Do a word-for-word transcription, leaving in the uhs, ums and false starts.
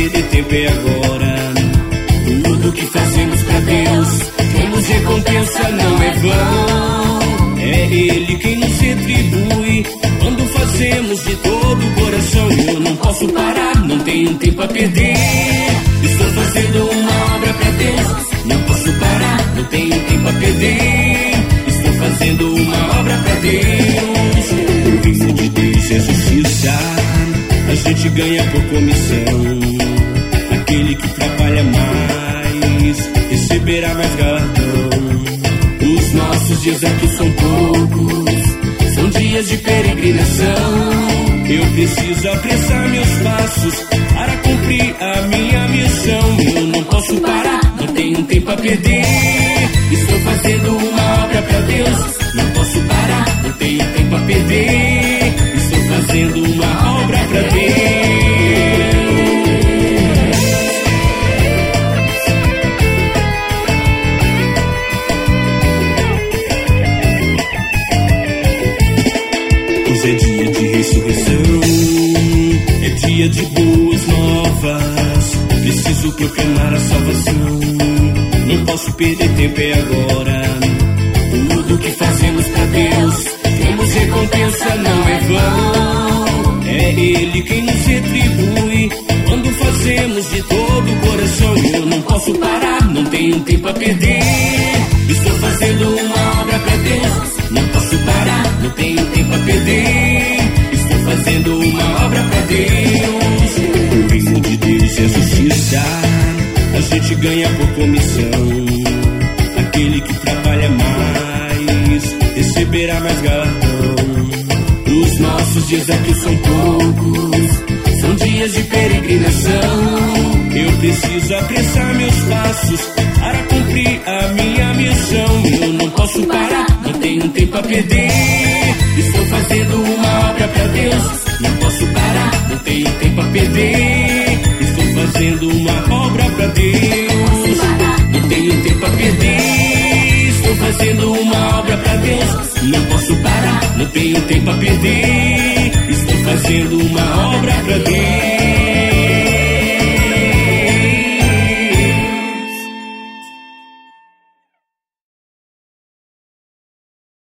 perder tempo é agora. Tudo que fazemos pra Deus, temos recompensa, não é vão. É Ele quem nos retribui quando fazemos de todo o coração. Eu não posso parar, não tenho tempo a perder. Estou fazendo uma obra pra Deus. Não posso parar, não tenho tempo a perder. Estou fazendo uma obra pra Deus. O reino de Deus é justiça, a gente ganha por comissão. Aquele que trabalha mais receberá mais galardão. Os nossos dias aqui são poucos, são dias de peregrinação. Eu preciso apressar meus passos para cumprir a minha missão. Eu não posso parar, não tenho tempo a perder. Estou fazendo uma obra pra Deus. Não posso parar, não tenho tempo a perder. Estou fazendo uma obra pra Deus. Hoje é dia de ressurreição, é dia de boas novas. Preciso proclamar a salvação. Não posso perder tempo, é agora. Tudo que fazemos pra Deus, temos recompensa, não é vão. É Ele quem nos retribui quando fazemos de todo o coração. Eu não posso parar, não tenho tempo a perder. Estou fazendo uma obra pra Deus. Não posso parar, não tenho tempo a perder. Estou fazendo uma obra pra Deus. O reino de Deus é justiça, a gente ganha por comissão. Aquele que trabalha mais receberá mais galardão. Os nossos dias aqui são poucos, são dias de peregrinação. Eu preciso apressar meus passos para cumprir a minha missão. Eu não posso parar, não tenho tempo a perder. Estou fazendo uma obra pra Deus. Não posso parar, não tenho tempo a perder. Estou fazendo uma obra pra Deus. Não tenho tempo a perder. Estou fazendo uma obra pra Deus. Não posso parar, não tenho tempo a perder. Estou fazendo uma obra pra Deus.